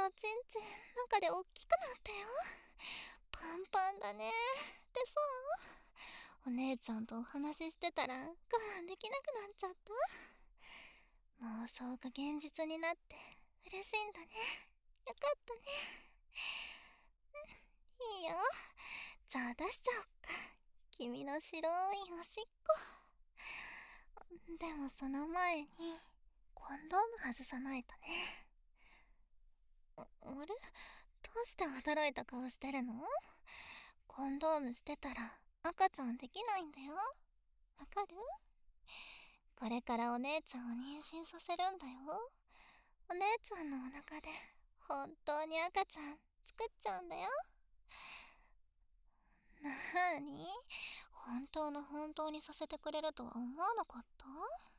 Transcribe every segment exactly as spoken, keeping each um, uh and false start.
おちんちん中でおっきくなったよ。パンパンだね。でさ、お姉ちゃんとお話ししてたら我慢できなくなっちゃった。妄想が現実になって嬉しいんだね。よかったね。いいよ。じゃあ出しちゃおっか。君の白いおしっこ。でもその前にコンドーム外さないとね。あ、あれ、どうして驚いた顔してるの？コンドームしてたら赤ちゃんできないんだよ。わかる？これからお姉ちゃんを妊娠させるんだよ。お姉ちゃんのお腹で本当に赤ちゃん作っちゃうんだよ。なーに？本当の本当にさせてくれるとは思わなかった？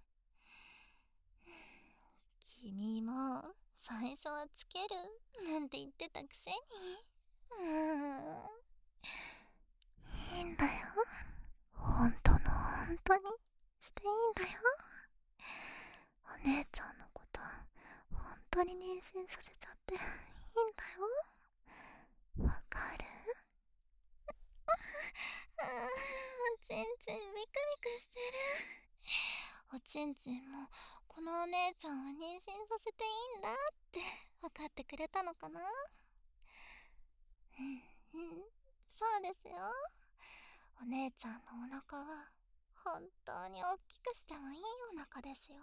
君も最初はつけるなんて言ってたくせに。うーん、いいんだよ。本当の本当にしていいんだよ。お姉ちゃんのこと本当に妊娠させちゃっていいんだよ。わかる？あー、おちんちんビクビクしてる。おちんちんもこのお姉ちゃんは妊娠させていいんだって分かってくれたのかな？うんうん、そうですよ。お姉ちゃんのお腹は本当に大きくしてもいいお腹ですよ。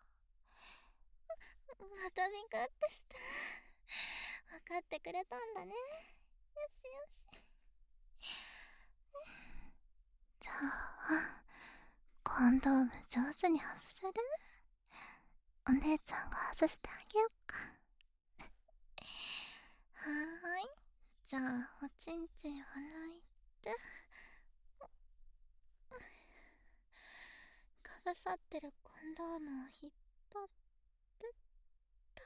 またビクッとした。分かってくれたんだね。よしよし。じゃあコンドーム上手に外せる？お姉ちゃんが外してあげよっか。はーい。じゃあおちんちんを抜いて、かぶさってるコンドームを引っ張ってっと。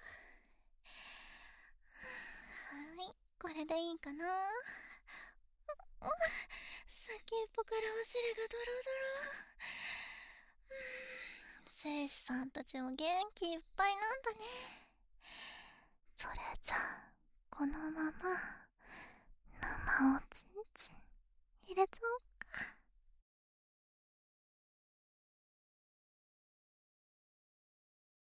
はーい、これでいいかな。先っぽからお尻がドロドロ。生士さんたちも元気いっぱいなんだね。それじゃあこのまま生おちんちん入れちゃおう